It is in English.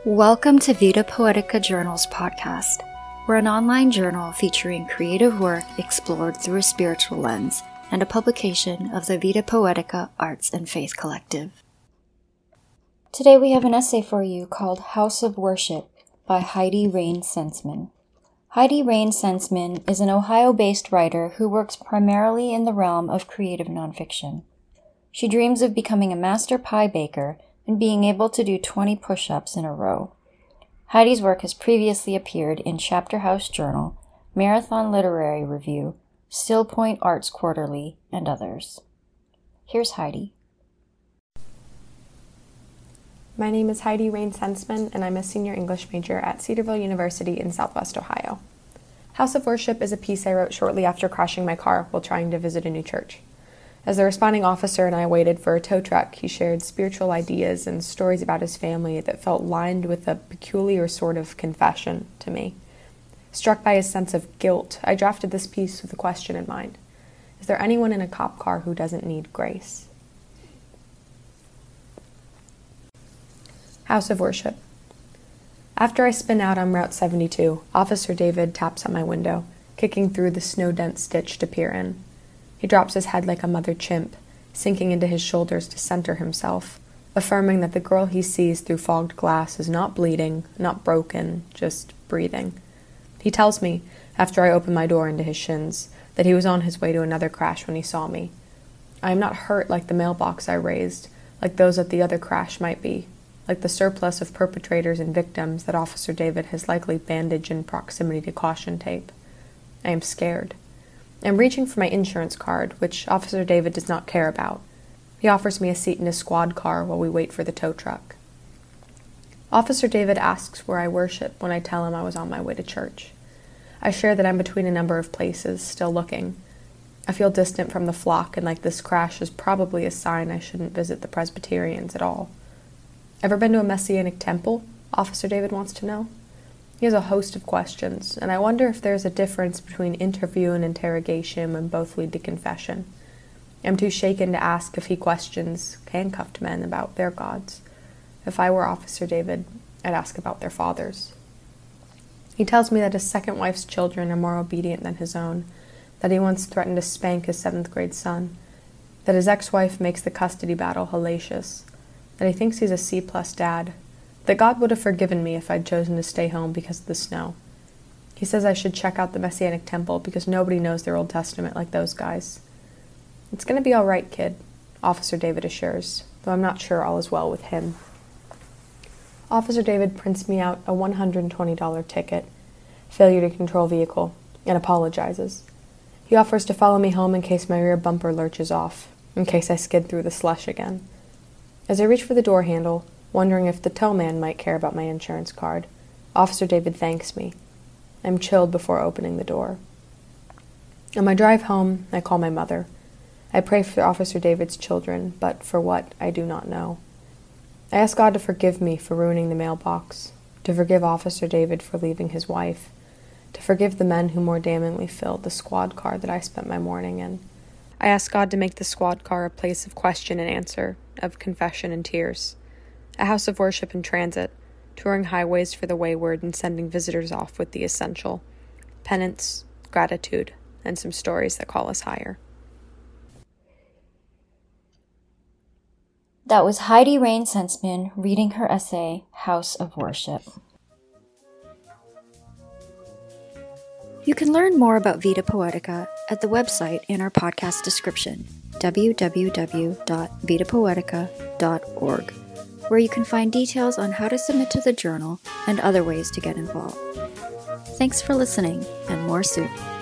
Welcome to Vita Poetica Journals podcast. We're an online journal featuring creative work explored through a spiritual lens and a publication of the Vita Poetica Arts and Faith Collective. Today we have an essay for you called House of Worship by Heidi Rain Senseman. Heidi Rain Senseman is an Ohio-based writer who works primarily in the realm of creative nonfiction. She dreams of becoming a master pie baker and being able to do 20 push-ups in a row. Heidi's work has previously appeared in Chapter House Journal, Marathon Literary Review, Still Point Arts Quarterly, and others. Here's Heidi. My name is Heidi Rain Senseman, and I'm a senior English major at Cedarville University in Southwest Ohio. House of Worship is a piece I wrote shortly after crashing my car while trying to visit a new church. As the responding officer and I waited for a tow truck, he shared spiritual ideas and stories about his family that felt lined with a peculiar sort of confession to me. Struck by his sense of guilt, I drafted this piece with a question in mind. Is there anyone in a cop car who doesn't need grace? House of Worship. After I spin out on Route 72, Officer David taps on my window, kicking through the snow-dense ditch to peer in. He drops his head like a mother chimp, sinking into his shoulders to center himself, affirming that the girl he sees through fogged glass is not bleeding, not broken, just breathing. He tells me, after I open my door into his shins, that he was on his way to another crash when he saw me. I am not hurt like the mailbox I raised, like those at the other crash might be, like the surplus of perpetrators and victims that Officer David has likely bandaged in proximity to caution tape. I am scared. I'm reaching for my insurance card, which Officer David does not care about. He offers me a seat in his squad car while we wait for the tow truck. Officer David asks where I worship when I tell him I was on my way to church. I share that I'm between a number of places, still looking. I feel distant from the flock and like this crash is probably a sign I shouldn't visit the Presbyterians at all. Ever been to a Messianic temple? Officer David wants to know. He has a host of questions, and I wonder if there's a difference between interview and interrogation when both lead to confession. I'm too shaken to ask if he questions handcuffed men about their gods. If I were Officer David, I'd ask about their fathers. He tells me that his second wife's children are more obedient than his own, that he once threatened to spank his 7th grade son, that his ex-wife makes the custody battle hellacious, that he thinks he's a C+ dad, that God would have forgiven me if I'd chosen to stay home because of the snow. He says I should check out the Messianic temple because nobody knows their Old Testament like those guys. It's going to be all right, kid, Officer David assures, though I'm not sure all is well with him. Officer David prints me out a $120 ticket, failure to control vehicle, and apologizes. He offers to follow me home in case my rear bumper lurches off, in case I skid through the slush again. As I reach for the door handle, wondering if the tow man might care about my insurance card, Officer David thanks me. I'm chilled before opening the door. On my drive home, I call my mother. I pray for Officer David's children, but for what, I do not know. I ask God to forgive me for ruining the mailbox, to forgive Officer David for leaving his wife, to forgive the men who more damningly filled the squad car that I spent my morning in. I ask God to make the squad car a place of question and answer, of confession and tears. A house of worship in transit, touring highways for the wayward and sending visitors off with the essential, penance, gratitude, and some stories that call us higher. That was Heidi Rain Senseman reading her essay, House of Worship. You can learn more about Vita Poetica at the website in our podcast description, www.vitapoetica.org, where you can find details on how to submit to the journal and other ways to get involved. Thanks for listening, and more soon.